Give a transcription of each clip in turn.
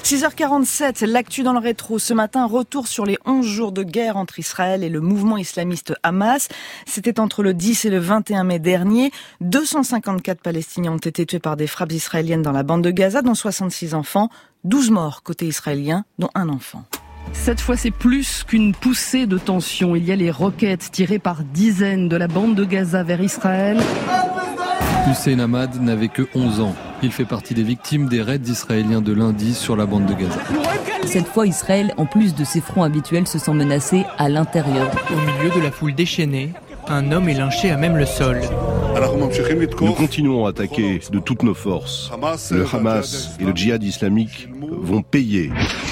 6h47, l'actu dans le rétro. Ce matin, retour sur les 11 jours de guerre entre Israël et le mouvement islamiste Hamas. C'était entre le 10 et le 21 mai dernier. 254 Palestiniens ont été tués par des frappes israéliennes dans la bande de Gaza, dont 66 enfants. 12 morts côté israélien, dont un enfant. Cette fois, c'est plus qu'une poussée de tension. Il y a les roquettes tirées par dizaines de la bande de Gaza vers Israël. Hussein Ahmad n'avait que 11 ans. Il fait partie des victimes des raids israéliens de lundi sur la bande de Gaza. Cette fois, Israël, en plus de ses fronts habituels, se sent menacé à l'intérieur. Au milieu de la foule déchaînée, un homme est lynché à même le sol. Nous continuons à attaquer de toutes nos forces. Le Hamas et le djihad islamique vont payer.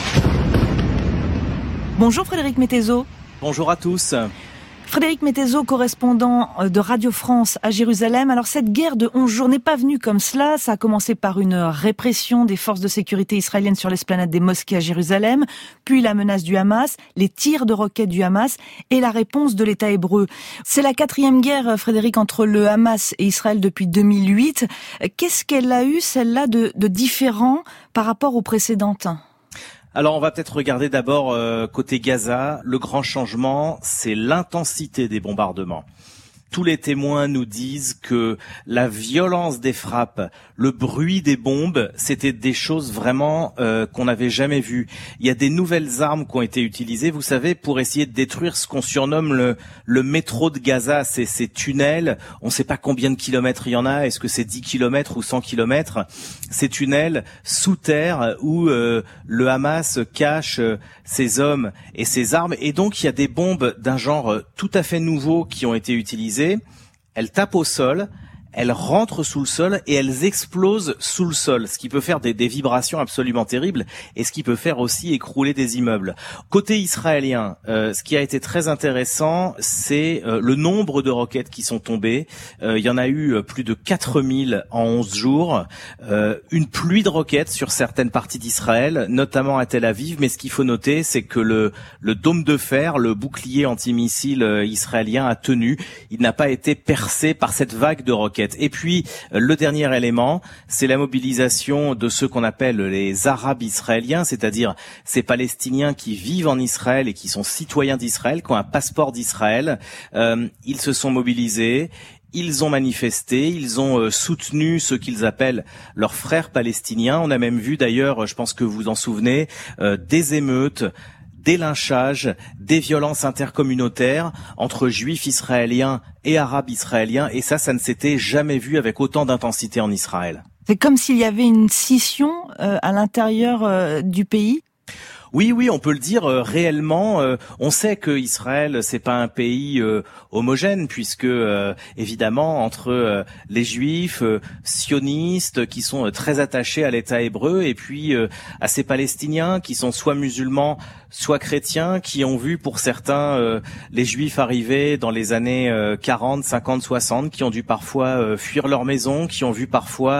Bonjour Frédéric Mettezo. Bonjour à tous. Frédéric Mettezo, correspondant de Radio France à Jérusalem. Alors cette guerre de 11 jours n'est pas venue comme cela. Ça a commencé par une répression des forces de sécurité israéliennes sur l'esplanade des mosquées à Jérusalem, puis la menace du Hamas, les tirs de roquettes du Hamas et la réponse de l'État hébreu. C'est la 4e guerre, Frédéric, entre le Hamas et Israël depuis 2008. Qu'est-ce qu'elle a eu, celle-là, de différent par rapport aux précédentes ? Alors on va peut-être regarder d'abord côté Gaza. Le grand changement, c'est l'intensité des bombardements. Tous les témoins nous disent que la violence des frappes, le bruit des bombes, c'était des choses vraiment qu'on n'avait jamais vues. Il y a des nouvelles armes qui ont été utilisées, vous savez, pour essayer de détruire ce qu'on surnomme le métro de Gaza, ces tunnels. On ne sait pas combien de kilomètres il y en a, est-ce que c'est 10 kilomètres ou 100 kilomètres. Ces tunnels sous terre où le Hamas cache ses hommes et ses armes. Et donc il y a des bombes d'un genre tout à fait nouveau qui ont été utilisées. Elles tapent au sol, elles rentrent sous le sol et elles explosent sous le sol, ce qui peut faire des vibrations absolument terribles et ce qui peut faire aussi écrouler des immeubles. Côté israélien, ce qui a été très intéressant, c'est le nombre de roquettes qui sont tombées. Il y en a eu plus de 4000 en 11 jours. Une pluie de roquettes sur certaines parties d'Israël, notamment à Tel Aviv. Mais ce qu'il faut noter, c'est que le dôme de fer, le bouclier antimissile israélien a tenu. Il n'a pas été percé par cette vague de roquettes. Et puis, le dernier élément, c'est la mobilisation de ceux qu'on appelle les Arabes israéliens, c'est-à-dire ces Palestiniens qui vivent en Israël et qui sont citoyens d'Israël, qui ont un passeport d'Israël. Ils se sont mobilisés. Ils ont manifesté, ils ont soutenu ce qu'ils appellent leurs frères palestiniens. On a même vu d'ailleurs, je pense que vous en souvenez, des émeutes, des lynchages, des violences intercommunautaires entre juifs israéliens et arabes israéliens. Et ça ne s'était jamais vu avec autant d'intensité en Israël. C'est comme s'il y avait une scission à l'intérieur du pays. Oui, on peut le dire réellement. On sait que Israël, c'est pas un pays homogène, puisque évidemment entre les Juifs sionistes qui sont très attachés à l'État hébreu, et puis à ces Palestiniens qui sont soit musulmans, soit chrétiens, qui ont vu pour certains les Juifs arriver dans les années 40, 50, 60, qui ont dû parfois fuir leur maison, qui ont vu parfois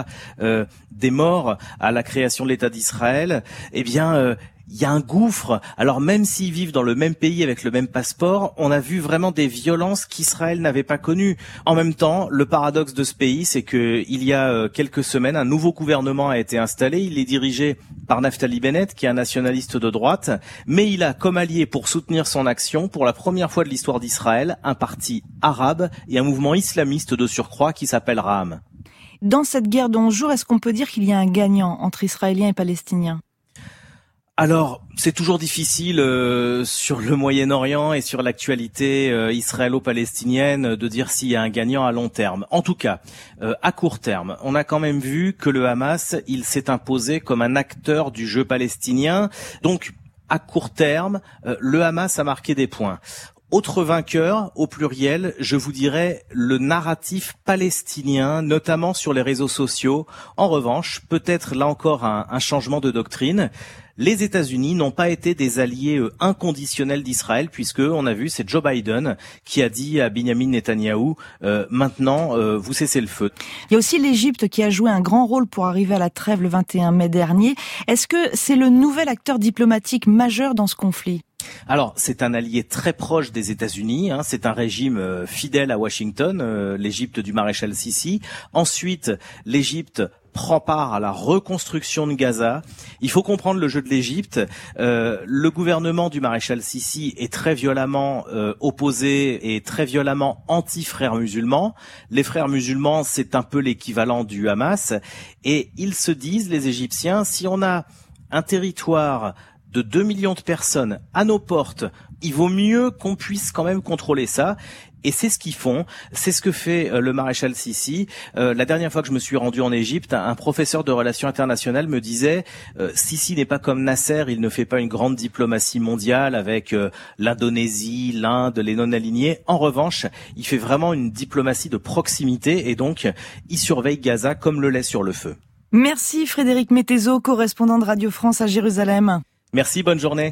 des morts à la création de l'État d'Israël. Eh bien, il y a un gouffre. Alors même s'ils vivent dans le même pays avec le même passeport, on a vu vraiment des violences qu'Israël n'avait pas connues. En même temps, le paradoxe de ce pays, c'est que il y a quelques semaines, un nouveau gouvernement a été installé. Il est dirigé par Naftali Bennett, qui est un nationaliste de droite, mais il a comme allié pour soutenir son action, pour la première fois de l'histoire d'Israël, un parti arabe et un mouvement islamiste de surcroît qui s'appelle Ra'am. Dans cette guerre de 11 jours, est-ce qu'on peut dire qu'il y a un gagnant entre Israéliens et Palestiniens ? Alors, c'est toujours difficile sur le Moyen-Orient et sur l'actualité israélo-palestinienne de dire s'il y a un gagnant à long terme. En tout cas, à court terme, on a quand même vu que le Hamas, il s'est imposé comme un acteur du jeu palestinien. Donc, à court terme, le Hamas a marqué des points. Autre vainqueur, au pluriel, je vous dirais le narratif palestinien, notamment sur les réseaux sociaux. En revanche, peut-être là encore un changement de doctrine. Les États-Unis n'ont pas été des alliés inconditionnels d'Israël, puisque on a vu, c'est Joe Biden qui a dit à Benjamin Netanyahou maintenant vous cessez le feu. Il y a aussi l'Égypte qui a joué un grand rôle pour arriver à la trêve le 21 mai dernier. Est-ce que c'est le nouvel acteur diplomatique majeur dans ce conflit ? Alors, c'est un allié très proche des États-Unis. C'est un régime fidèle à Washington, l'Égypte du maréchal Sissi. Ensuite, l'Égypte prend part à la reconstruction de Gaza. Il faut comprendre le jeu de l'Égypte. Le gouvernement du maréchal Sissi est très violemment opposé et très violemment anti-frères musulmans. Les frères musulmans, c'est un peu l'équivalent du Hamas. Et ils se disent, les Égyptiens, si on a un territoire de 2 millions de personnes à nos portes, il vaut mieux qu'on puisse quand même contrôler ça. Et c'est ce qu'ils font, c'est ce que fait le maréchal Sissi. La dernière fois que je me suis rendu en Égypte, un professeur de relations internationales me disait Sissi n'est pas comme Nasser, il ne fait pas une grande diplomatie mondiale avec l'Indonésie, l'Inde, les non-alignés. En revanche, il fait vraiment une diplomatie de proximité et donc il surveille Gaza comme le lait sur le feu. Merci Frédéric Mettezo, correspondant de Radio France à Jérusalem. Merci, bonne journée.